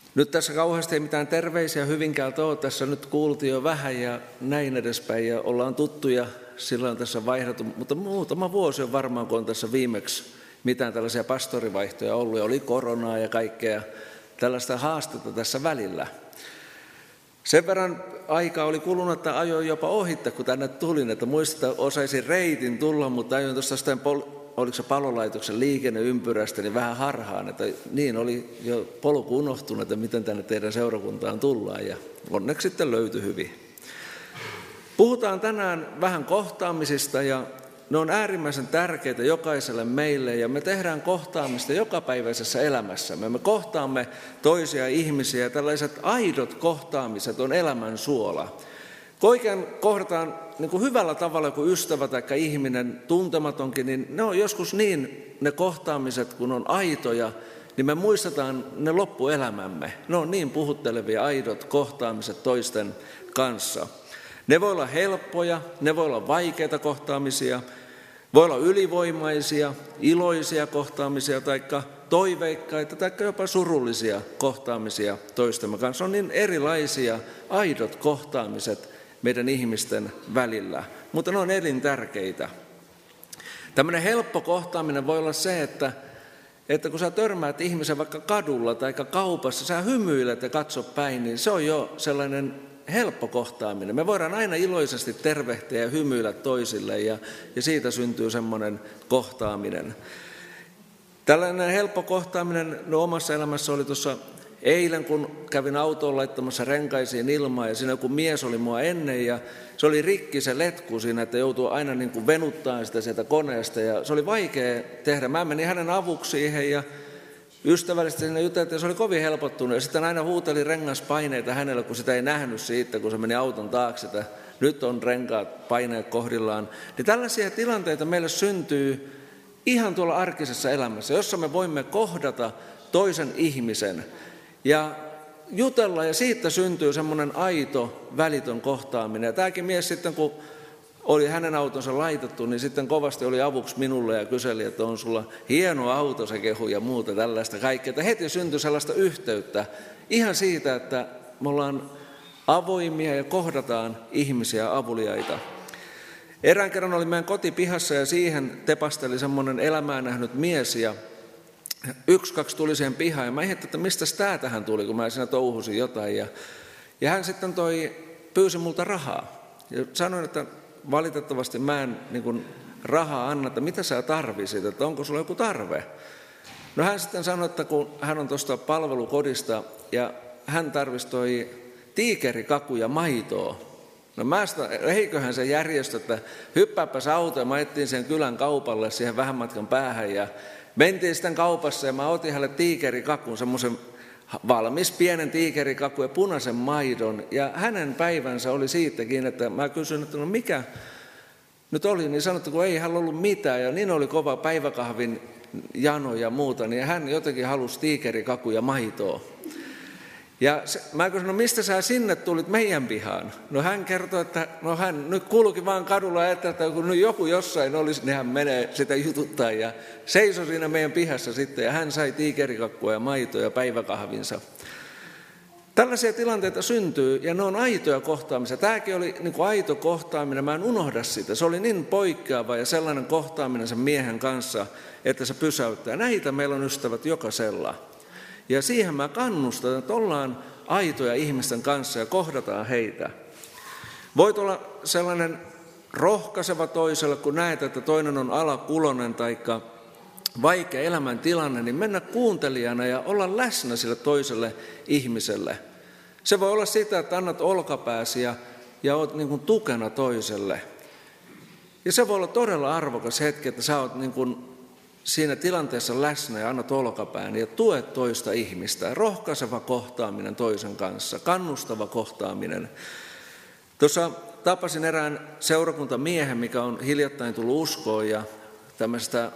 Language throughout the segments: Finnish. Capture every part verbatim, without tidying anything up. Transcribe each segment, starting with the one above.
Nyt tässä kauheasti ei mitään terveisiä Hyvinkäältä ole. Tässä nyt kuultiin jo vähän ja näin edespäin ja ollaan tuttuja, silloin tässä vaihdettu. Mutta muutama vuosi on varmaan, kun on tässä viimeksi mitään tällaisia pastorivaihtoja ollut. Ja oli koronaa ja kaikkea tällaista haastetta tässä välillä. Sen verran aikaa oli kulunut, että ajoin jopa ohittaa, kun tänne tulin. Että muistan, että osaisin reitin tulla, mutta ajoin tuosta sitä pol- oliko se palolaitoksen liikenneympyrästä, niin vähän harhaan, että niin oli jo polku unohtunut, että miten tänne teidän seurakuntaan tullaan, ja onneksi sitten löytyi hyvin. Puhutaan tänään vähän kohtaamisista, ja ne on äärimmäisen tärkeitä jokaiselle meille, ja me tehdään kohtaamista jokapäiväisessä elämässämme. Me kohtaamme toisia ihmisiä, ja tällaiset aidot kohtaamiset on elämän suola. Kun oikein kohdataan niin kuin hyvällä tavalla kuin ystävä tai ihminen, tuntematonkin, niin ne on joskus niin, ne kohtaamiset, kun on aitoja, niin me muistetaan ne loppuelämämme. Ne on niin puhuttelevia aidot kohtaamiset toisten kanssa. Ne voi olla helppoja, ne voi olla vaikeita kohtaamisia, voi olla ylivoimaisia, iloisia kohtaamisia tai toiveikkaita tai jopa surullisia kohtaamisia toistemme kanssa. On niin erilaisia aidot kohtaamiset meidän ihmisten välillä, mutta ne on elintärkeitä. Tämmöinen helppo kohtaaminen voi olla se, että, että kun sä törmäät ihmisen vaikka kadulla tai kaupassa, sä hymyilet ja katsot päin, niin se on jo sellainen helppo kohtaaminen. Me voidaan aina iloisesti tervehtiä ja hymyillä toisille ja, ja siitä syntyy semmoinen kohtaaminen. Tällainen helppo kohtaaminen no omassa elämässä oli tuossa eilen, kun kävin autoon laittamassa renkaisiin ilmaa ja siinä joku mies oli mua ennen ja se oli rikki se letku siinä, että joutui aina niin kuin venuttamaan sitä sieltä koneesta ja se oli vaikea tehdä. Mä menin hänen avuksi siihen ja ystävällisesti siinä juteltiin ja se oli kovin helpottunut ja sitten aina huuteli rengaspaineita hänelle, kun sitä ei nähnyt siitä, kun se meni auton taakse, että nyt on renkaat paineet kohdillaan. Niin tällaisia tilanteita meille syntyy ihan tuolla arkisessa elämässä, jossa me voimme kohdata toisen ihmisen ja jutella, ja siitä syntyy semmoinen aito, välitön kohtaaminen. Ja tämäkin mies sitten, kun oli hänen autonsa laitettu, niin sitten kovasti oli avuksi minulle ja kyseli, että on sulla hieno auto, se kehu ja muuta tällaista kaikkea. Että heti syntyi sellaista yhteyttä ihan siitä, että me ollaan avoimia ja kohdataan ihmisiä, avuliaita. Erään kerran oli meidän kotipihassa ja siihen tepasteli semmoinen elämää nähnyt mies ja yksi, kaksi tuli siihen pihaan ja mä ihmettelin, että mistä tämä tähän tuli, kun mä siinä touhusin jotain. Ja, ja hän sitten toi, pyysi multa rahaa. Ja sanoin, että valitettavasti mä en niin kuin, rahaa anna, että mitä sä tarvisit, että onko sulla joku tarve. No hän sitten sanoi, että kun hän on tuosta palvelukodista ja hän tarvisi toi tiikerikaku ja maitoa. No mä sitä, eiköhän se järjestö, että hyppääpäs auto ja mä etsin sen kylän kaupalle siihen vähän matkan päähän ja mentiin sitten kaupassa ja mä otin hänelle tiikerikakun, semmoisen valmis pienen tiikerikakun ja punaisen maidon. Ja hänen päivänsä oli siitäkin, että mä kysyin, että no mikä nyt oli, niin sanottu, kun ei hän ollut mitään. Ja niin oli kova päiväkahvin jano ja muuta, niin hän jotenkin halusi tiikerikakun ja maitoa. Ja se, mä kysyin, no mistä sä sinne tulit meidän pihaan? No hän kertoi, että no hän nyt kulki vaan kadulla ja että kun joku jossain olisi, niin hän menee sitä jututtaa ja seisoi siinä meidän pihassa sitten ja hän sai tiikerikakkua ja maitoa ja päiväkahvinsa. Tällaisia tilanteita syntyy ja ne on aitoja kohtaamisia. Tämäkin oli niin kuin aito kohtaaminen, mä en unohda sitä. Se oli niin poikkeava ja sellainen kohtaaminen sen miehen kanssa, että se pysäyttää. Näitä meillä on ystävät jokaisella. Ja siihen mä kannustan, että ollaan aitoja ihmisten kanssa ja kohdataan heitä. Voit olla sellainen rohkaiseva toiselle, kun näet, että toinen on alakulonen tai vaikea elämäntilanne, niin mennä kuuntelijana ja olla läsnä sille toiselle ihmiselle. Se voi olla sitä, että annat olkapääsi ja, ja olet niin kuin tukena toiselle. Ja se voi olla todella arvokas hetki, että sä oot niin kuin siinä tilanteessa läsnä ja annat olkapään ja tuet toista ihmistä. Rohkaiseva kohtaaminen toisen kanssa, kannustava kohtaaminen. Tuossa tapasin erään seurakuntamiehen, mikä on hiljattain tullut uskoon ja tämmöistä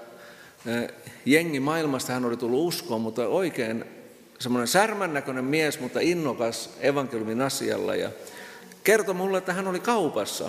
jengimaailmasta hän oli tullut uskoon, mutta oikein semmoinen särmännäköinen mies, mutta innokas evankeliumin asialla ja kertoi mulle, että hän oli kaupassa.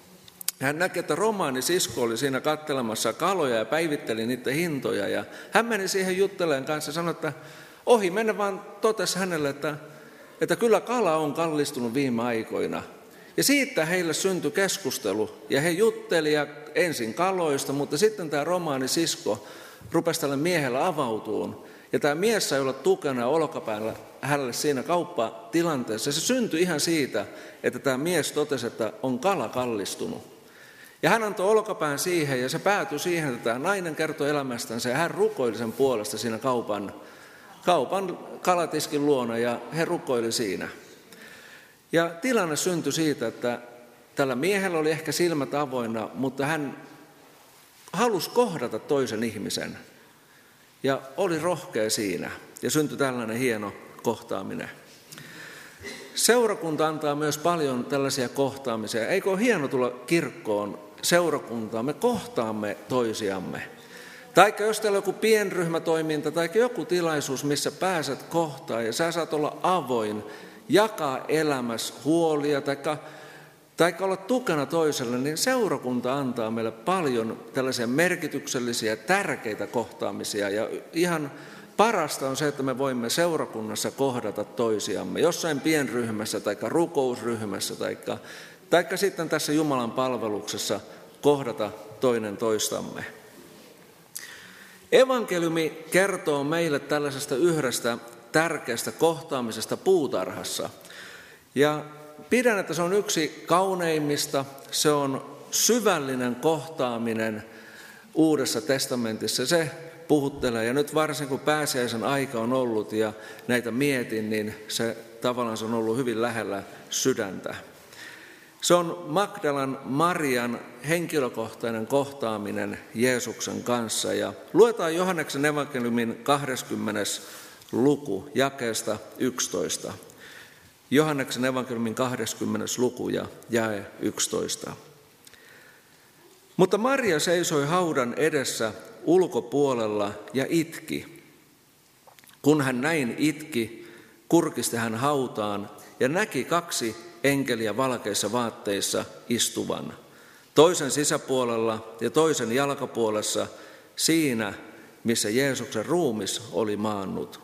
Hän näki, että romaanisisko oli siinä katselemassa kaloja ja päivitteli niiden hintoja. Ja hän meni siihen juttelemaan kanssa ja sanoi, että Ohi mennä vaan totesi hänelle, että, että kyllä kala on kallistunut viime aikoina. Ja siitä heille syntyi keskustelu, ja he juttelivat ensin kaloista, mutta sitten tämä romaanisisko rupesi tälle miehelle avautumaan. Ja tämä mies sai olla tukena ja olkapäällä hänelle siinä kauppatilanteessa. Se syntyi ihan siitä, että tämä mies totesi, että on kala kallistunut. Ja hän antoi olkapään siihen, ja se päätyi siihen, että tämä nainen kertoi elämästänsä, ja hän rukoili sen puolesta siinä kaupan, kaupan kalatiskin luona, ja he rukoili siinä. Ja tilanne syntyi siitä, että tällä miehellä oli ehkä silmät avoinna, mutta hän halusi kohdata toisen ihmisen. Ja oli rohkea siinä. Ja syntyi tällainen hieno kohtaaminen. Seurakunta antaa myös paljon tällaisia kohtaamisia. Eikö ole hieno tulla kirkkoon seurakuntaan? Me kohtaamme toisiamme. Tai jos teillä on joku pienryhmätoiminta tai joku tilaisuus, missä pääset kohtaan ja sä saat olla avoin, jakaa elämässä huolia tai, tai olla tukena toiselle, niin seurakunta antaa meille paljon tällaisia merkityksellisiä, tärkeitä kohtaamisia. Ja ihan parasta on se, että me voimme seurakunnassa kohdata toisiamme, jossain pienryhmässä tai rukousryhmässä tai, tai sitten tässä Jumalan palveluksessa kohdata toinen toistamme. Evankeliumi kertoo meille tällaisesta yhdestä tärkeästä kohtaamisesta puutarhassa. Ja pidän, että se on yksi kauneimmista, se on syvällinen kohtaaminen Uudessa testamentissa. Se puhuttelee, ja nyt varsin kun pääsiäisen aika on ollut ja näitä mietin, niin se tavallaan se on ollut hyvin lähellä sydäntä. Se on Magdalan Marian henkilökohtainen kohtaaminen Jeesuksen kanssa. Ja luetaan Johanneksen evankeliumin kahdeskymmenes luku jakeesta yksitoista. Johanneksen evankeliumin kahdeskymmenes luku ja jae yksitoista. Mutta Maria seisoi haudan edessä ulkopuolella ja itki. Kun hän näin itki, kurkisti hän hautaan ja näki kaksi enkeliä valkeissa vaatteissa istuvan. Toisen sisäpuolella ja toisen jalkapuolessa siinä, missä Jeesuksen ruumis oli maannut.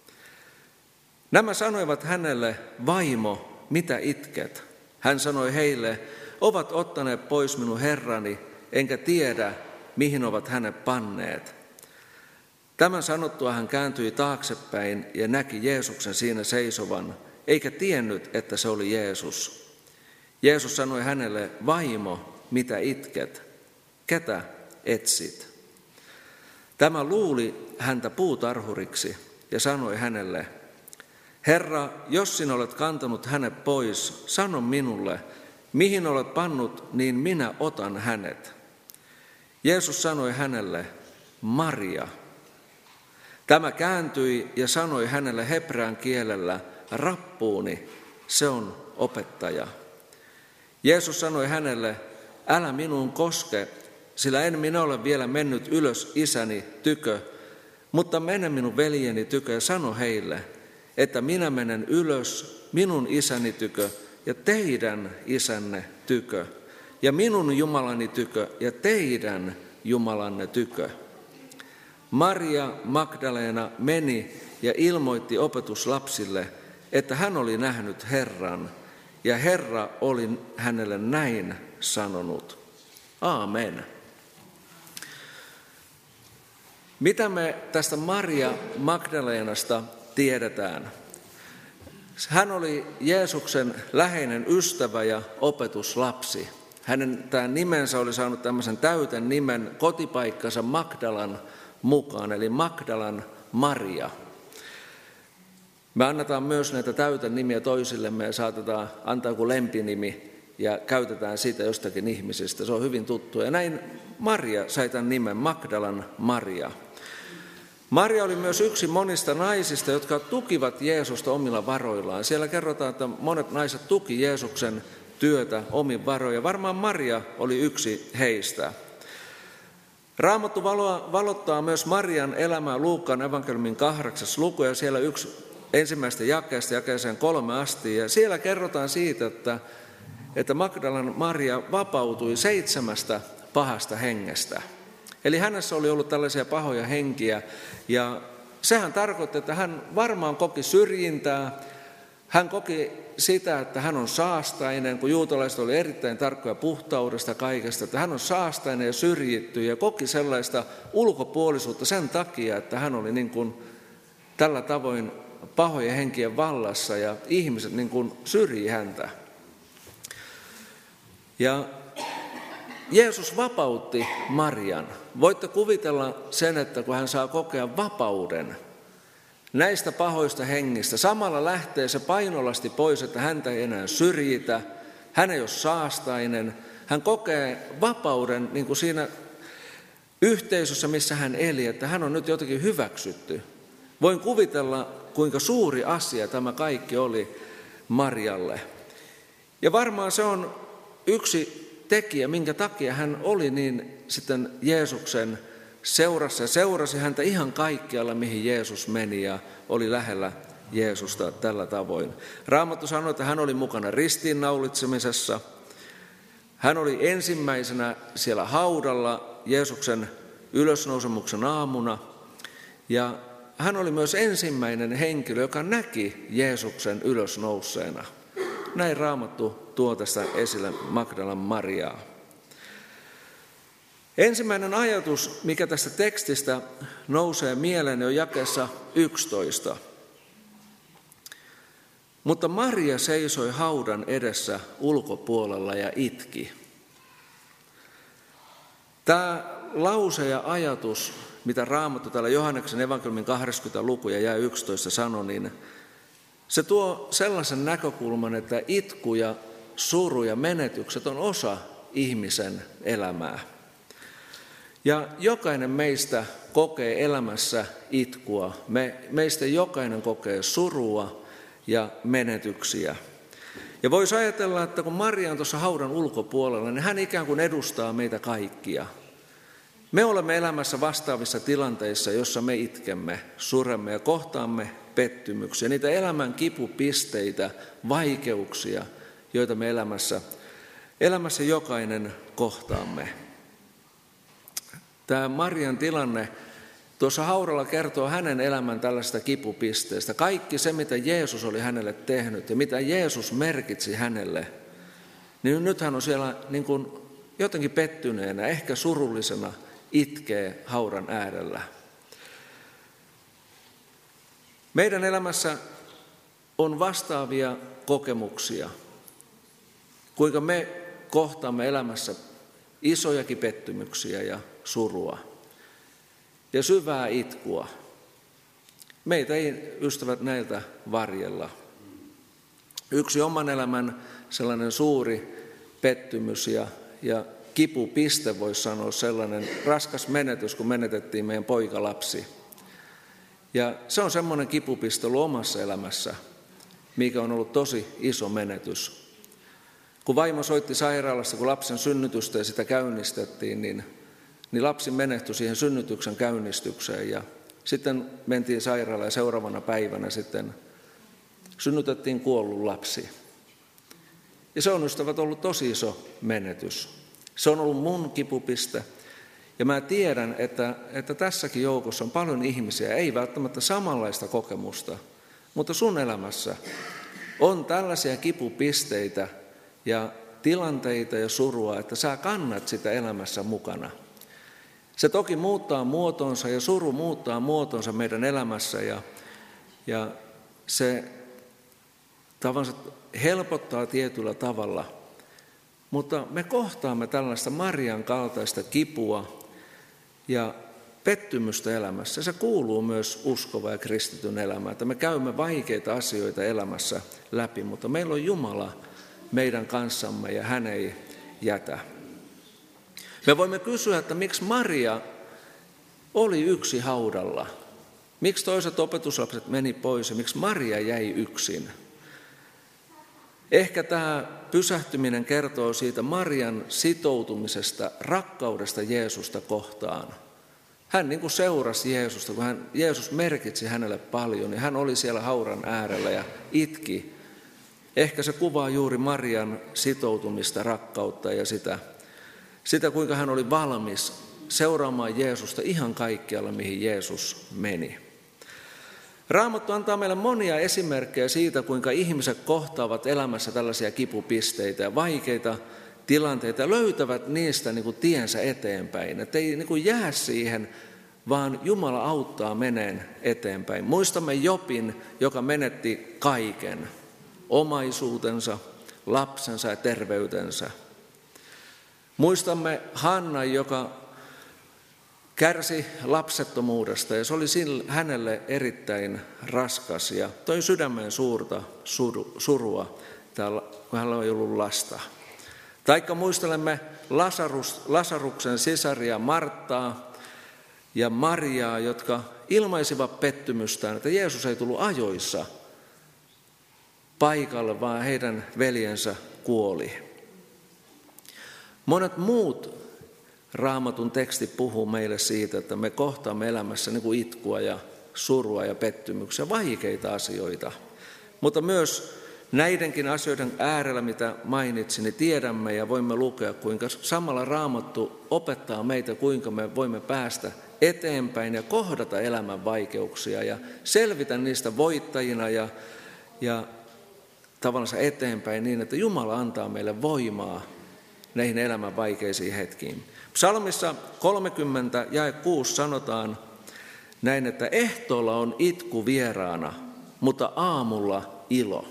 Nämä sanoivat hänelle, vaimo, mitä itket? Hän sanoi heille, ovat ottaneet pois minun herrani, enkä tiedä, mihin ovat hänet panneet. Tämän sanottua hän kääntyi taaksepäin ja näki Jeesuksen siinä seisovan, eikä tiennyt, että se oli Jeesus. Jeesus sanoi hänelle, vaimo, mitä itket? Ketä etsit? Tämä luuli häntä puutarhuriksi ja sanoi hänelle, Herra, jos sinä olet kantanut hänet pois, sano minulle, mihin olet pannut, niin minä otan hänet. Jeesus sanoi hänelle, Maria. Tämä kääntyi ja sanoi hänelle hebrean kielellä, rappuuni, se on opettaja. Jeesus sanoi hänelle, älä minuun koske, sillä en minä ole vielä mennyt ylös isäni tykö, mutta mene minun veljeni tykö ja sano heille, että minä menen ylös minun isäni tykö ja teidän isänne tykö, ja minun Jumalani tykö ja teidän Jumalanne tykö. Maria Magdalena meni ja ilmoitti opetuslapsille, että hän oli nähnyt Herran, ja Herra oli hänelle näin sanonut. Aamen. Mitä me tästä Maria Magdalenasta tiedetään? Hän oli Jeesuksen läheinen ystävä ja opetuslapsi. Hänen tämä nimensä oli saanut tämmöisen täyten nimen kotipaikkansa Magdalan mukaan, eli Magdalan Maria. Me annetaan myös näitä täyten nimiä toisillemme ja saatetaan antaa joku lempinimi ja käytetään siitä jostakin ihmisistä. Se on hyvin tuttu. Ja näin Maria sai tämän nimen, Magdalan Maria. Maria oli myös yksi monista naisista, jotka tukivat Jeesusta omilla varoillaan. Siellä kerrotaan, että monet naiset tuki Jeesuksen työtä omin varoin. Varmaan Maria oli yksi heistä. Raamattu valottaa myös Marian elämää Luukkaan evankeliumin kahdeksas luku, ja siellä yksi ensimmäistä jakeesta jakeeseen kolme asti. Ja siellä kerrotaan siitä, että, että Magdalan Maria vapautui seitsemästä pahasta hengestä. Eli hänessä oli ollut tällaisia pahoja henkiä, ja sehän tarkoitti, että hän varmaan koki syrjintää. Hän koki sitä, että hän on saastainen, kun juutalaiset oli erittäin tarkkoja puhtaudesta kaikesta, että hän on saastainen ja syrjitty ja koki sellaista ulkopuolisuutta sen takia, että hän oli niin kuin tällä tavoin pahojen henkien vallassa ja ihmiset niin kuin syrjii häntä. Ja Jeesus vapautti Marian. Voitte kuvitella sen, että kun hän saa kokea vapauden näistä pahoista hengistä, samalla lähtee se painolasti pois, että häntä ei enää syrjitä, hän ei ole saastainen, hän kokee vapauden niin kuin siinä yhteisössä, missä hän eli, että hän on nyt jotenkin hyväksytty. Voin kuvitella, kuinka suuri asia tämä kaikki oli Marialle. Ja varmaan se on yksi tekijä, minkä takia hän oli niin sitten Jeesuksen seurassa ja seurasi häntä ihan kaikkialla, mihin Jeesus meni ja oli lähellä Jeesusta tällä tavoin. Raamattu sanoi, että hän oli mukana ristiinnaulitsemisessa. Hän oli ensimmäisenä siellä haudalla Jeesuksen ylösnousemuksen aamuna ja hän oli myös ensimmäinen henkilö, joka näki Jeesuksen ylösnouseena. Näin Raamattu tuo tästä esille Magdalan Mariaa. Ensimmäinen ajatus, mikä tästä tekstistä nousee mieleen, on jakeessa yksitoista. Mutta Maria seisoi haudan edessä ulkopuolella ja itki. Tämä lause ja ajatus, mitä Raamattu täällä Johanneksen evankeliumin kahdeskymmenes luku ja jae yksitoista sanoi, niin se tuo sellaisen näkökulman, että itku ja suru ja menetykset on osa ihmisen elämää. Ja jokainen meistä kokee elämässä itkua. Me, meistä jokainen kokee surua ja menetyksiä. Ja voisi ajatella, että kun Maria on tuossa haudan ulkopuolella, niin hän ikään kuin edustaa meitä kaikkia. Me olemme elämässä vastaavissa tilanteissa, jossa me itkemme, suremme ja kohtaamme pettymyksiä, niitä elämän kipupisteitä, vaikeuksia, joita me elämässä, elämässä jokainen kohtaamme. Tämä Marian tilanne tuossa haudalla kertoo hänen elämän tällaista kipupisteestä. Kaikki se, mitä Jeesus oli hänelle tehnyt ja mitä Jeesus merkitsi hänelle, niin nyt hän on siellä niin kuin jotenkin pettyneenä, ehkä surullisena, itkee haudan äärellä. Meidän elämässä on vastaavia kokemuksia, kuinka me kohtaamme elämässä isojakin pettymyksiä ja surua ja syvää itkua. Meitä ei, ystävät, näiltä varjella. Yksi oman elämän sellainen suuri pettymys ja, ja kipupiste, voisi sanoa, sellainen raskas menetys, kun menetettiin meidän poikalapsi. Ja se on semmoinen kipupiste ollut omassa elämässä, mikä on ollut tosi iso menetys. Kun vaimo soitti sairaalassa, kun lapsen synnytystä ja sitä käynnistettiin, niin, niin lapsi menehtyi siihen synnytyksen käynnistykseen. Ja sitten mentiin sairaalaan ja seuraavana päivänä sitten synnytettiin kuollut lapsi. Ja se on, ystävät, ollut tosi iso menetys. Se on ollut mun kipupiste. Ja mä tiedän, että, että tässäkin joukossa on paljon ihmisiä, ei välttämättä samanlaista kokemusta, mutta sun elämässä on tällaisia kipupisteitä ja tilanteita ja surua, että sä kannat sitä elämässä mukana. Se toki muuttaa muotonsa ja suru muuttaa muotonsa meidän elämässä ja, ja se tavansa helpottaa tietyllä tavalla. Mutta me kohtaamme tällaista Marian kaltaista kipua ja pettymystä elämässä. Se kuuluu myös uskova ja kristityn elämään, että me käymme vaikeita asioita elämässä läpi, mutta meillä on Jumala meidän kanssamme ja hän ei jätä. Me voimme kysyä, että miksi Maria oli yksi haudalla? Miksi toiset opetuslapset meni pois ja miksi Maria jäi yksin? Ehkä tämä pysähtyminen kertoo siitä Marian sitoutumisesta, rakkaudesta Jeesusta kohtaan. Hän niin kuin seurasi Jeesusta, kun hän, Jeesus merkitsi hänelle paljon, niin hän oli siellä haudan äärellä ja itki. Ehkä se kuvaa juuri Marian sitoutumista, rakkautta ja sitä, sitä kuinka hän oli valmis seuraamaan Jeesusta ihan kaikkialla, mihin Jeesus meni. Raamattu antaa meille monia esimerkkejä siitä, kuinka ihmiset kohtaavat elämässä tällaisia kipupisteitä ja vaikeita tilanteita ja löytävät niistä niin kuin tiensä eteenpäin. Että ei niin kuin jää siihen, vaan Jumala auttaa meneen eteenpäin. Muistamme Jobin, joka menetti kaiken, omaisuutensa, lapsensa ja terveytensä. Muistamme Hannan, joka kärsi lapsettomuudesta ja se oli hänelle erittäin raskas ja toi sydämeen suurta surua, kun hänellä ei ollut lasta. Taikka muistelemme Lasarus, Lasaruksen sisaria Marttaa ja Mariaa, jotka ilmaisivat pettymystään, että Jeesus ei tullut ajoissa paikalle, vaan heidän veljensä kuoli. Monet muut Raamatun teksti puhuu meille siitä, että me kohtaamme elämässä niin kuin itkua ja surua ja pettymyksiä, vaikeita asioita. Mutta myös näidenkin asioiden äärellä, mitä mainitsin, niin tiedämme ja voimme lukea, kuinka samalla Raamattu opettaa meitä, kuinka me voimme päästä eteenpäin ja kohdata elämän vaikeuksia ja selvitä niistä voittajina ja, ja tavallaan eteenpäin niin, että Jumala antaa meille voimaa näihin elämän vaikeisiin hetkiin. Psalmissa kolmekymmentä jae kuusi sanotaan näin, että ehtoolla on itku vieraana, mutta aamulla ilo.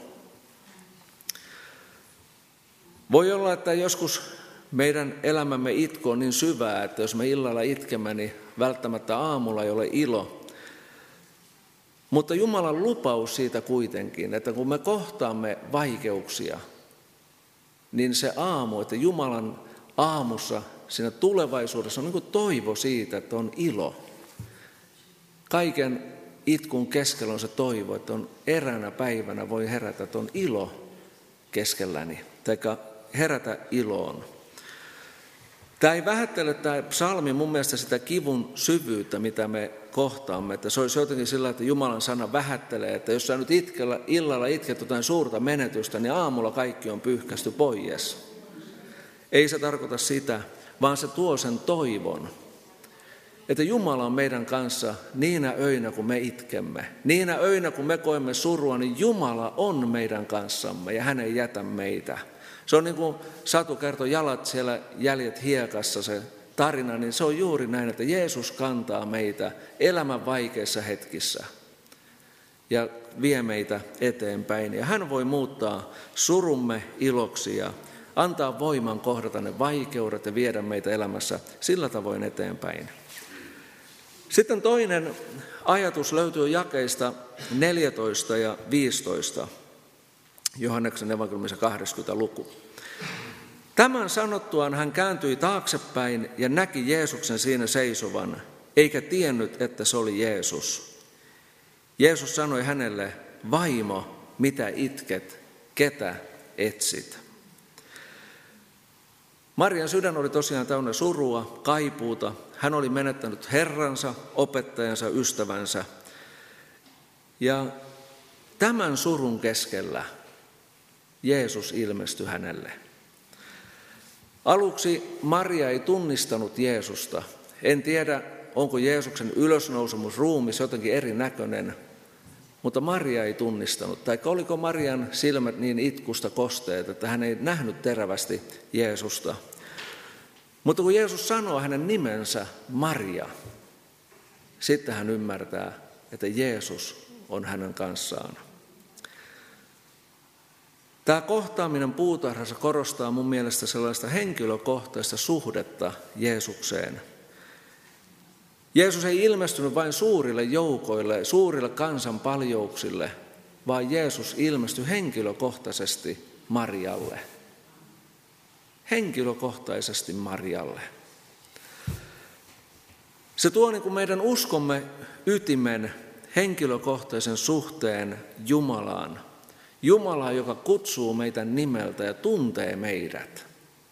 Voi olla, että joskus meidän elämämme itku on niin syvää, että jos me illalla itkemme, niin välttämättä aamulla ei ole ilo. Mutta Jumalan lupaus siitä kuitenkin, että kun me kohtaamme vaikeuksia, niin se aamu, että Jumalan aamussa siinä tulevaisuudessa on niin kuin toivo siitä, että on ilo. Kaiken itkun keskellä on se toivo, että on eräänä päivänä voi herätä, että on ilo keskelläni, tai herätä iloon. Tämä ei vähättele tämä psalmi mun mielestä sitä kivun syvyyttä, mitä me kohtaamme. Että se olisi jotenkin sillä, että Jumalan sana vähättelee, että jos sä nyt itkellä, illalla itket jotain suurta menetystä, niin aamulla kaikki on pyyhkästy pois. Ei se tarkoita sitä, vaan se tuo sen toivon, että Jumala on meidän kanssa niinä öinä, kun me itkemme. Niinä öinä, kun me koemme surua, niin Jumala on meidän kanssamme ja hän ei jätä meitä. Se on niin kuin Satu kertoi, jalat siellä jäljet hiekassa, se tarina, niin se on juuri näin, että Jeesus kantaa meitä elämän vaikeissa hetkissä ja vie meitä eteenpäin. Ja hän voi muuttaa surumme iloksi ja antaa voiman kohdata ne vaikeudet ja viedä meitä elämässä sillä tavoin eteenpäin. Sitten toinen ajatus löytyy jakeista neljätoista ja viisitoista, Johanneksen evankeliumissa kaksikymmentä luku. Tämän sanottuaan hän kääntyi taaksepäin ja näki Jeesuksen siinä seisovan, eikä tiennyt, että se oli Jeesus. Jeesus sanoi hänelle, vaimo, mitä itket, ketä etsit? Marian sydän oli tosiaan täynnä surua, kaipuuta. Hän oli menettänyt Herransa, opettajansa, ystävänsä. Ja tämän surun keskellä Jeesus ilmestyi hänelle. Aluksi Maria ei tunnistanut Jeesusta. En tiedä, onko Jeesuksen ylösnousemus ruumis jotenkin erinäköinen, mutta Maria ei tunnistanut. Tai oliko Marian silmät niin itkusta kosteet, että hän ei nähnyt terävästi Jeesusta. Mutta kun Jeesus sanoo hänen nimensä Maria, sitten hän ymmärtää, että Jeesus on hänen kanssaan. Tämä kohtaaminen puutarhassa korostaa mun mielestä sellaista henkilökohtaista suhdetta Jeesukseen. Jeesus ei ilmestynyt vain suurille joukoille, suurille kansanpaljouksille, vaan Jeesus ilmestyi henkilökohtaisesti Marialle. Henkilökohtaisesti Marialle. Se tuo niin kuin meidän uskomme ytimen henkilökohtaisen suhteen Jumalaan. Jumalaa, joka kutsuu meitä nimeltä ja tuntee meidät.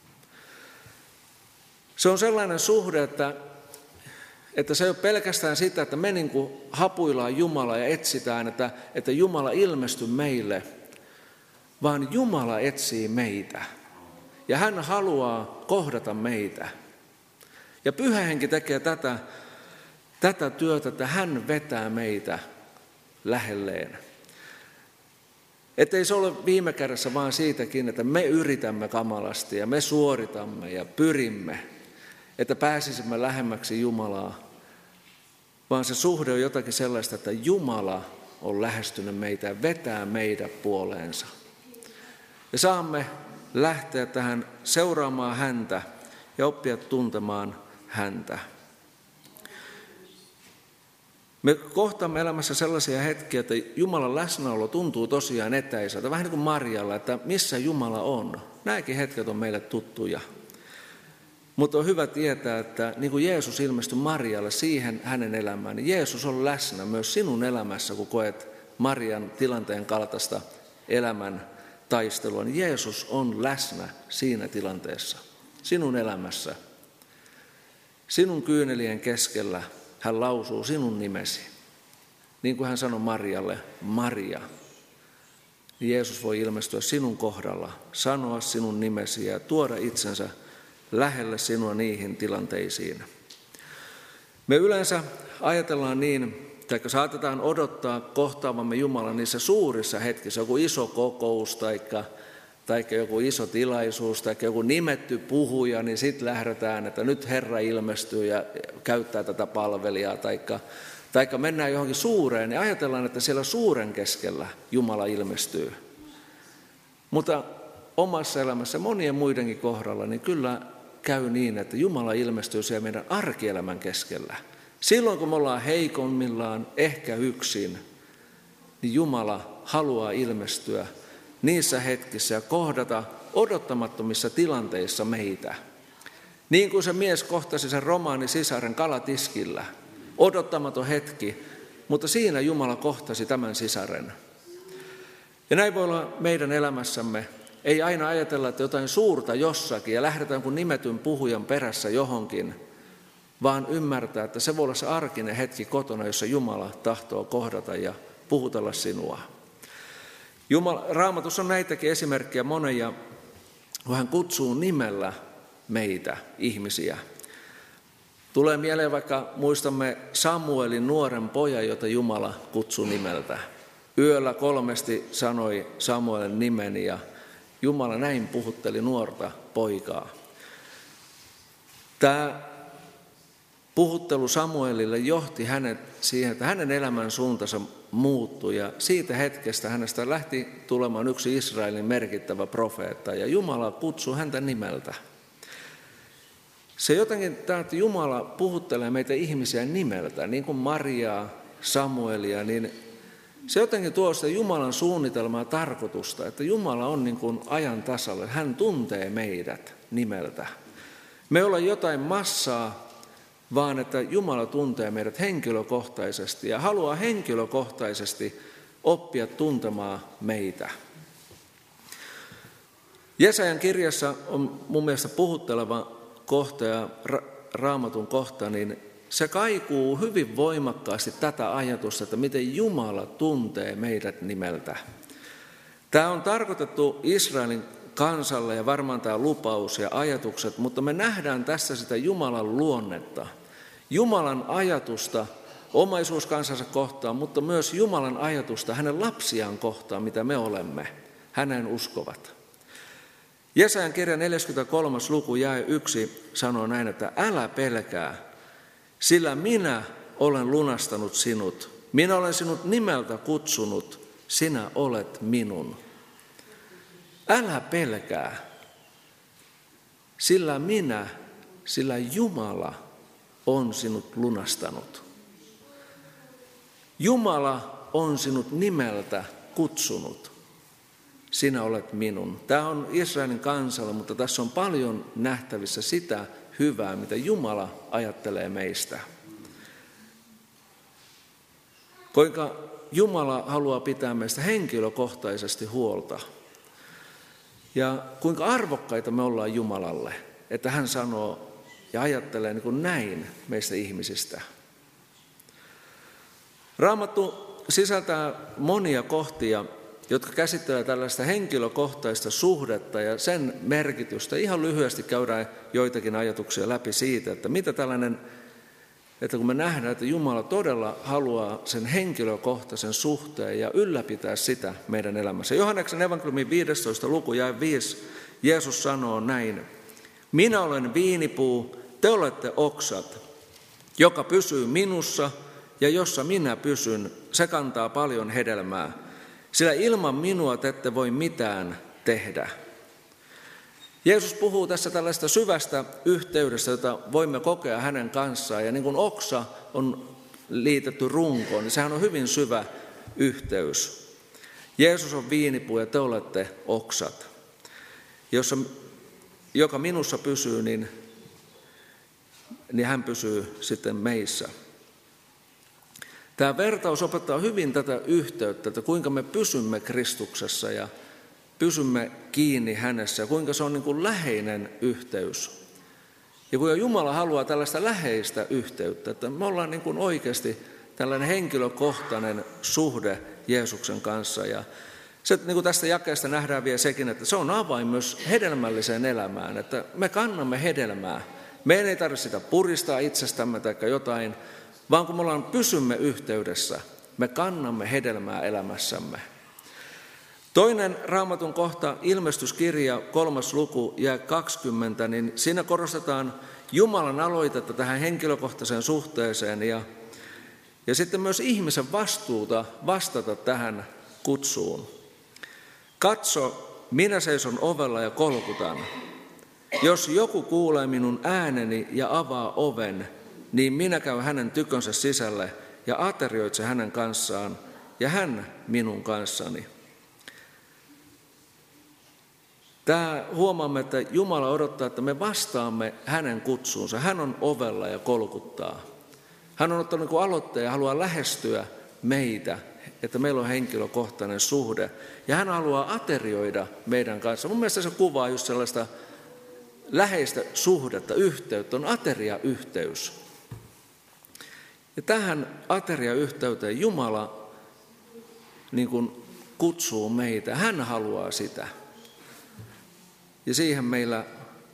Se on sellainen suhde, että, että se ei ole pelkästään sitä, että me niin kuin hapuillaan Jumalaa ja etsitään, että, että Jumala ilmestyy meille, vaan Jumala etsii meitä. Ja hän haluaa kohdata meitä. Ja Pyhä Henki tekee tätä, tätä työtä, että hän vetää meitä lähelleen. Että ei se ole viime kädessä vaan siitäkin, että me yritämme kamalasti ja me suoritamme ja pyrimme, että pääsisimme lähemmäksi Jumalaa, vaan se suhde on jotakin sellaista, että Jumala on lähestynyt meitä ja vetää meidät puoleensa. Ja saamme lähteä tähän seuraamaan häntä ja oppia tuntemaan häntä. Me kohtaamme elämässä sellaisia hetkiä, että Jumalan läsnäolo tuntuu tosiaan etäiseltä, vähän niin kuin Marjalla, että missä Jumala on. Nämäkin hetket on meille tuttuja. Mutta on hyvä tietää, että niin kuin Jeesus ilmestyi Marjalle siihen hänen elämään, niin Jeesus on läsnä myös sinun elämässä, kun koet Marian tilanteen kaltaista elämän taistelua, niin Jeesus on läsnä siinä tilanteessa, sinun elämässä. Sinun kyynelien keskellä hän lausuu sinun nimesi. Niin kuin hän sanoi Marjalle, Maria. Jeesus voi ilmestyä sinun kohdalla, sanoa sinun nimesi ja tuoda itsensä lähelle sinua niihin tilanteisiin. Me yleensä ajatellaan niin, tai saatetaan odottaa kohtaavamme Jumalan niissä suurissa hetkissä, joku iso kokous tai, tai joku iso tilaisuus tai joku nimetty puhuja, niin sitten lähdetään, että nyt Herra ilmestyy ja käyttää tätä palvelijaa, tai, tai mennään johonkin suureen, niin ajatellaan, että siellä suuren keskellä Jumala ilmestyy. Mutta omassa elämässä monien muidenkin kohdalla, niin kyllä käy niin, että Jumala ilmestyy siellä meidän arkielämän keskellä. Silloin kun me ollaan heikommillaan, ehkä yksin, niin Jumala haluaa ilmestyä niissä hetkissä ja kohdata odottamattomissa tilanteissa meitä. Niin kuin se mies kohtasi sen romaanisisaren kalatiskillä. Odottamaton hetki, mutta siinä Jumala kohtasi tämän sisaren. Ja näin voi olla meidän elämässämme. Ei aina ajatella, että jotain suurta jossakin ja lähdetään kuin nimetyn puhujan perässä johonkin, vaan ymmärtää, että se voi olla se arkinen hetki kotona, jossa Jumala tahtoo kohdata ja puhutella sinua. Jumala, Raamatussa on näitäkin esimerkkejä monia, kun hän kutsuu nimellä meitä, ihmisiä. Tulee mieleen vaikka muistamme Samuelin nuoren pojan, jota Jumala kutsui nimeltä. Yöllä kolmesti sanoi Samuelin nimeni ja Jumala näin puhutteli nuorta poikaa. Tämä puhuttelu Samuelille johti hänet siihen, että hänen elämän suuntansa muuttui ja siitä hetkestä hänestä lähti tulemaan yksi Israelin merkittävä profeetta ja Jumala kutsui häntä nimeltä. Se jotenkin, että Jumala puhuttelee meitä ihmisiä nimeltä, niin kuin Mariaa, Samuelia, niin se jotenkin tuo sitä Jumalan suunnitelmaa ja tarkoitusta, että Jumala on niin kuin ajan tasalla, hän tuntee meidät nimeltä. Me ei olla jotain massaa, vaan että Jumala tuntee meidät henkilökohtaisesti ja haluaa henkilökohtaisesti oppia tuntemaan meitä. Jesajan kirjassa on mun mielestä puhutteleva kohta ja ra- Raamatun kohta, niin se kaikuu hyvin voimakkaasti tätä ajatusta, että miten Jumala tuntee meidät nimeltä. Tämä on tarkoitettu Israelin kansalle ja varmaan tämä lupaus ja ajatukset, mutta me nähdään tässä sitä Jumalan luonnetta, Jumalan ajatusta omaisuuskansansa kohtaan, mutta myös Jumalan ajatusta hänen lapsiaan kohtaan, mitä me olemme, hänen uskovat. Jesajan kirjan neljäskymmeneskolmas luku jae yksi sanoo näin, että älä pelkää, sillä minä olen lunastanut sinut. Minä olen sinut nimeltä kutsunut, sinä olet minun. Älä pelkää, sillä minä, sillä Jumala on sinut lunastanut. Jumala on sinut nimeltä kutsunut. Sinä olet minun. Tämä on Israelin kansalle, mutta tässä on paljon nähtävissä sitä hyvää, mitä Jumala ajattelee meistä. Kuinka Jumala haluaa pitää meistä henkilökohtaisesti huolta. Ja kuinka arvokkaita me ollaan Jumalalle, että hän sanoo ja ajattelee niin kuin näin meistä ihmisistä. Raamattu sisältää monia kohtia, jotka käsittelevät tällaista henkilökohtaista suhdetta ja sen merkitystä. Ihan lyhyesti käydään joitakin ajatuksia läpi siitä, että mitä tällainen että kun me nähdään, että Jumala todella haluaa sen henkilökohtaisen suhteen ja ylläpitää sitä meidän elämässä. Johanneksen evankeliumin viidestoista luku jae viisi, Jeesus sanoo näin: minä olen viinipuu, te olette oksat, joka pysyy minussa ja jossa minä pysyn, se kantaa paljon hedelmää, sillä ilman minua te ette voi mitään tehdä. Jeesus puhuu tässä tällaista syvästä yhteydestä, jota voimme kokea hänen kanssaan. Ja niin kuin oksa on liitetty runkoon, niin sehän on hyvin syvä yhteys. Jeesus on viinipuu ja te olette oksat. Jossa, joka minussa pysyy, niin, niin hän pysyy sitten meissä. Tämä vertaus opettaa hyvin tätä yhteyttä, että kuinka me pysymme Kristuksessa ja pysymme kiinni hänessä ja kuinka se on niin kuin läheinen yhteys. Ja kuinka Jumala haluaa tällaista läheistä yhteyttä, että me ollaan niin kuin oikeasti tällainen henkilökohtainen suhde Jeesuksen kanssa. Ja se, niin kuin tästä jakeesta nähdään vielä sekin, että se on avain myös hedelmälliseen elämään, että me kannamme hedelmää. Meidän ei tarvitse sitä puristaa itsestämme tai jotain, vaan kun me ollaan pysymme yhteydessä, me kannamme hedelmää elämässämme. Toinen Raamatun kohta, ilmestyskirja, kolmas luku, jae kaksikymmentä, niin siinä korostetaan Jumalan aloitetta tähän henkilökohtaiseen suhteeseen ja, ja sitten myös ihmisen vastuuta vastata tähän kutsuun. Katso, minä seison ovella ja kolkutan. Jos joku kuulee minun ääneni ja avaa oven, niin minä käyn hänen tykönsä sisälle ja aterioitse hänen kanssaan ja hän minun kanssani. Tämä huomaamme, että Jumala odottaa, että me vastaamme hänen kutsuunsa. Hän on ovella ja kolkuttaa. Hän on ottanut niin aloitteen ja haluaa lähestyä meitä, että meillä on henkilökohtainen suhde. Ja hän haluaa aterioida meidän kanssa. Mun mielestä se kuvaa just sellaista läheistä suhdetta, yhteyttä, on ateriayhteys. Ja tähän ateriayhteyteen Jumala niin kuin kutsuu meitä. Hän haluaa sitä. Ja siihen meillä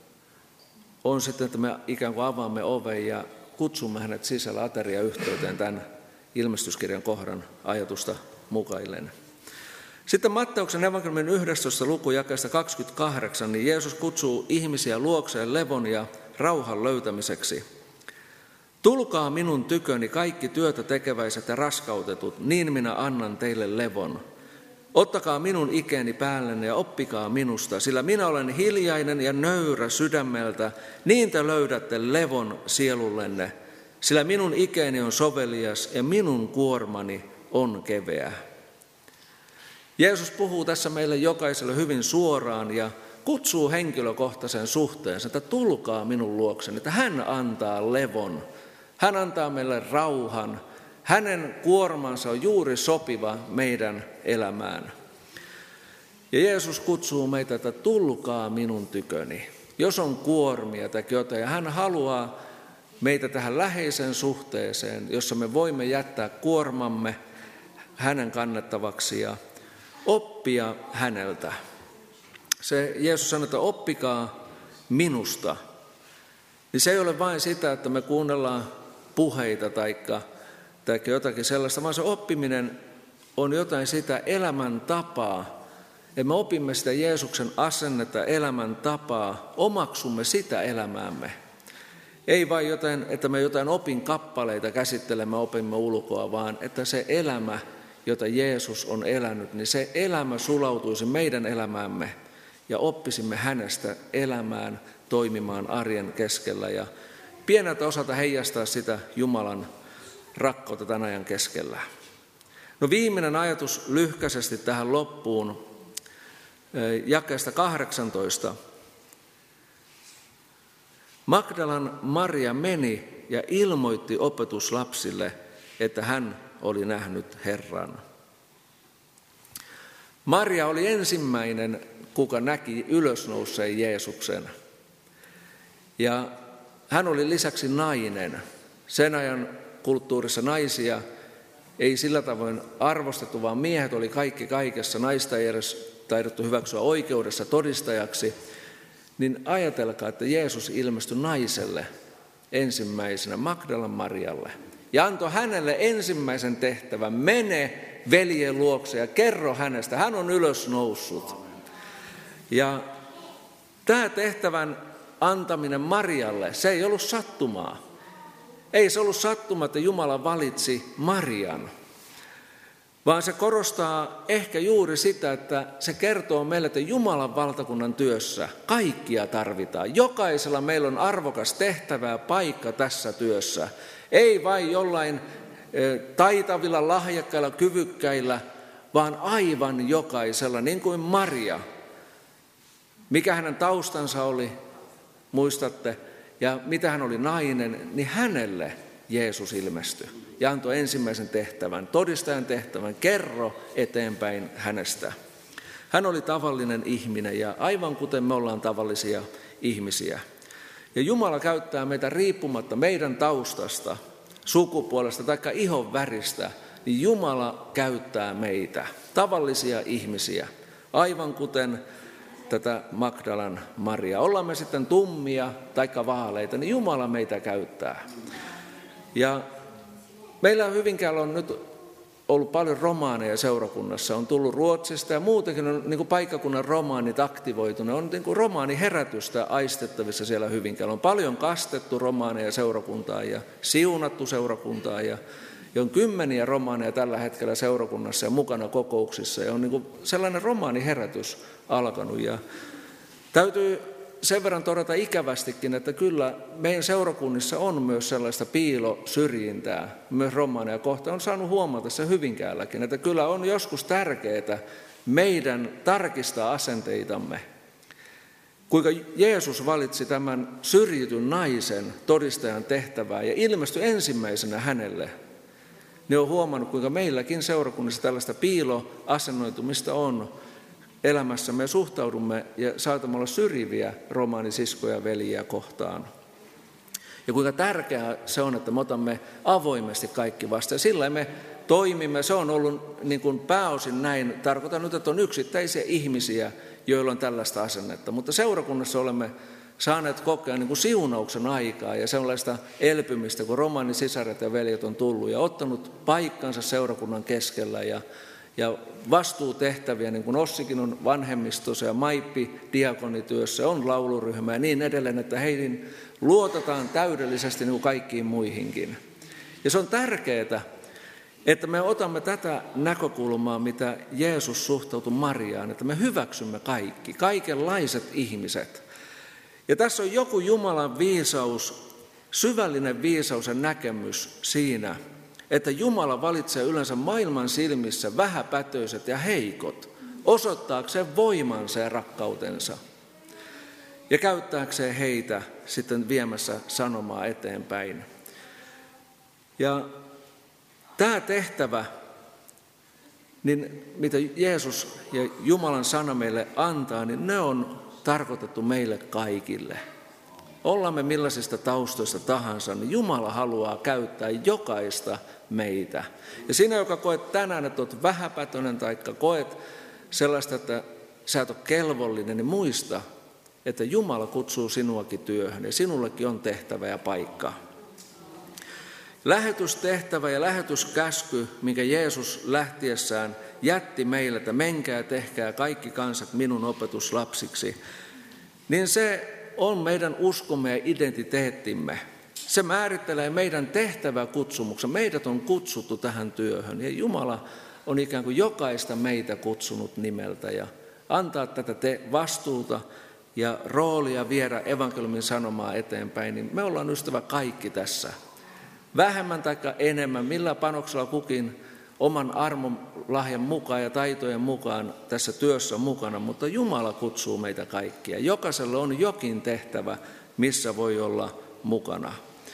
on sitten, että me ikään kuin avaamme oven ja kutsumme hänet sisällä ateriayhteyteen tämän ilmestyskirjan kohdan ajatusta mukaillen. Sitten Matteuksen evankeliumin yhdestoista luku jakeesta kaksikymmentäkahdeksan, niin Jeesus kutsuu ihmisiä luokseen levon ja rauhan löytämiseksi. Tulkaa minun tyköni kaikki työtä tekeväiset ja raskautetut, niin minä annan teille levon. Ottakaa minun ikeni päällenne ja oppikaa minusta, sillä minä olen hiljainen ja nöyrä sydämeltä, niin te löydätte levon sielullenne, sillä minun ikeni on sovelias ja minun kuormani on keveä. Jeesus puhuu tässä meille jokaiselle hyvin suoraan ja kutsuu henkilökohtaisen suhteensa, että tulkaa minun luokseni, että hän antaa levon, hän antaa meille rauhan. Hänen kuormansa on juuri sopiva meidän elämään. Ja Jeesus kutsuu meitä, että tulkaa minun tyköni. Jos on kuormia tai jotain, ja hän haluaa meitä tähän läheiseen suhteeseen, jossa me voimme jättää kuormamme hänen kannettavaksi ja oppia häneltä. Se Jeesus sanoo, että oppikaa minusta. Niin se ei ole vain sitä, että me kuunnellaan puheita taikka tai jotakin sellaista, vaan se oppiminen on jotain sitä elämäntapaa. Ja me opimme sitä Jeesuksen asennetta, elämäntapaa, omaksumme sitä elämäämme. Ei vain jotain, että me jotain opin kappaleita käsittelemme, opimme ulkoa, vaan että se elämä, jota Jeesus on elänyt, niin se elämä sulautuisi meidän elämäämme ja oppisimme hänestä elämään, toimimaan arjen keskellä ja pieneltä osalta heijastaa sitä Jumalan rakkautta tämän ajan keskellä. No viimeinen ajatus lyhkäisesti tähän loppuun, jakeesta kahdeksantoista. Magdalan Maria meni ja ilmoitti opetuslapsille, että hän oli nähnyt Herran. Maria oli ensimmäinen, kuka näki ylösnouseen Jeesuksen. Ja hän oli lisäksi nainen. Sen ajan kulttuurissa naisia ei sillä tavoin arvostettu, vaan miehet oli kaikki kaikessa. Naista ei edes taidettu hyväksyä oikeudessa todistajaksi. Niin ajatelkaa, että Jeesus ilmestyi naiselle. ensimmäisenä Magdalan Marialle ja antoi hänelle ensimmäisen tehtävän: mene veljen luokse ja kerro hänestä, hän on ylös noussut. Ja tämä tehtävän antaminen Marialle, se ei ollut sattumaa. Ei se ollut sattuma, että Jumala valitsi Marian, vaan se korostaa ehkä juuri sitä, että se kertoo meille, että Jumalan valtakunnan työssä kaikkia tarvitaan. Jokaisella meillä on arvokas tehtävä ja paikka tässä työssä. Ei vain jollain taitavilla, lahjakkailla, kyvykkäillä, vaan aivan jokaisella, niin kuin Maria. Mikä hänen taustansa oli, muistatte, ja mitä hän oli nainen, niin hänelle Jeesus ilmestyi ja antoi ensimmäisen tehtävän, todistajan tehtävän: kerro eteenpäin hänestä. Hän oli tavallinen ihminen ja aivan kuten me ollaan tavallisia ihmisiä. Ja Jumala käyttää meitä riippumatta meidän taustasta, sukupuolesta tai ihon väristä, niin Jumala käyttää meitä, tavallisia ihmisiä, aivan kuten tätä Magdalan Maria. Ollaan me sitten tummia tai vaaleita, niin Jumala meitä käyttää. Ja meillä Hyvinkäällä on nyt ollut paljon romaaneja seurakunnassa, on tullut Ruotsista ja muutenkin on niin kuin paikkakunnan romaanit aktivoituneet, on niin kuin romaaniherätystä aistettavissa siellä Hyvinkäällä. On paljon kastettu romaaneja seurakuntaa ja siunattu seurakuntaa ja, ja on kymmeniä romaaneja tällä hetkellä seurakunnassa ja mukana kokouksissa ja on niin kuin sellainen romaaniherätys alkanut. Ja täytyy sen verran todeta ikävästikin, että kyllä meidän seurakunnissa on myös sellaista piilosyrjintää, myös romaaneja kohtaan. On saanut huomata se Hyvinkäälläkin, että kyllä on joskus tärkeää meidän tarkistaa asenteitamme. Kuinka Jeesus valitsi tämän syrjityn naisen todistajan tehtävää ja ilmestyi ensimmäisenä hänelle, niin on huomannut, kuinka meilläkin seurakunnissa tällaista piiloasennoitumista on elämässämme ja suhtaudumme ja saatamme olla syrjiviä romaanisiskoja ja veljiä kohtaan. Ja kuinka tärkeää se on, että me otamme avoimesti kaikki vastaan. Ja sillä me toimimme. Se on ollut niin kuin pääosin näin. Tarkoitan nyt, että on yksittäisiä ihmisiä, joilla on tällaista asennetta. Mutta seurakunnassa olemme saaneet kokea niin kuin siunauksen aikaa ja sellaista elpymistä, kun romaanisisaret ja veljet on tullut ja ottanut paikkansa seurakunnan keskellä ja Ja vastuutehtäviä, niin kuin Ossikin on vanhemmistossa ja Maippi diakonityössä, on lauluryhmä ja niin edelleen, että heihin luotetaan täydellisesti niin kuin kaikkiin muihinkin. Ja se on tärkeää, että me otamme tätä näkökulmaa, mitä Jeesus suhtautui Mariaan, että me hyväksymme kaikki, kaikenlaiset ihmiset. Ja tässä on joku Jumalan viisaus, syvällinen viisaus ja näkemys siinä, että Jumala valitsee yleensä maailman silmissä vähäpätöiset ja heikot, osoittaakseen voimansa ja rakkautensa ja käyttääkseen heitä sitten viemässä sanomaa eteenpäin. Ja tämä tehtävä, niin mitä Jeesus ja Jumalan sana meille antaa, niin ne on tarkoitettu meille kaikille. Ollaan me millaisista taustoista tahansa, niin Jumala haluaa käyttää jokaista meitä. Ja sinä, joka koet tänään, että olet vähäpätöinen tai koet sellaista, että sä et ole kelvollinen, niin muista, että Jumala kutsuu sinuakin työhön ja sinullekin on tehtävä ja paikka. Lähetystehtävä ja lähetyskäsky, minkä Jeesus lähtiessään jätti meille, että menkää ja tehkää kaikki kansat minun opetuslapsiksi, niin se on meidän uskomme ja identiteettimme. Se määrittelee meidän tehtäväkutsumuksen. Meidät on kutsuttu tähän työhön ja Jumala on ikään kuin jokaista meitä kutsunut nimeltä ja antaa tätä te vastuuta ja roolia viedä evankeliumin sanomaa eteenpäin, niin me ollaan ystävä kaikki tässä. Vähemmän tai enemmän, millä panoksella kukin oman armon lahjan mukaan ja taitojen mukaan tässä työssä mukana, mutta Jumala kutsuu meitä kaikkia. Jokaisella on jokin tehtävä, missä voi olla mukana.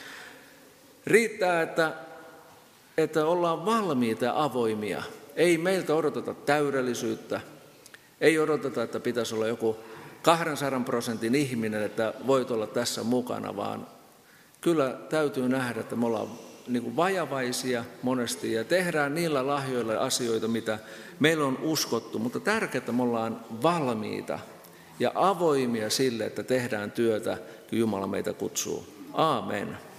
Riittää, että, että ollaan valmiita ja avoimia. Ei meiltä odoteta täydellisyyttä. Ei odoteta, että pitäisi olla joku kahdensadan prosentin ihminen, että voit olla tässä mukana, vaan kyllä täytyy nähdä, että me ollaan niin kuin vajavaisia monesti ja tehdään niillä lahjoilla asioita, mitä meillä on uskottu, mutta tärkeää, että me ollaan valmiita ja avoimia sille, että tehdään työtä, kun Jumala meitä kutsuu. Aamen.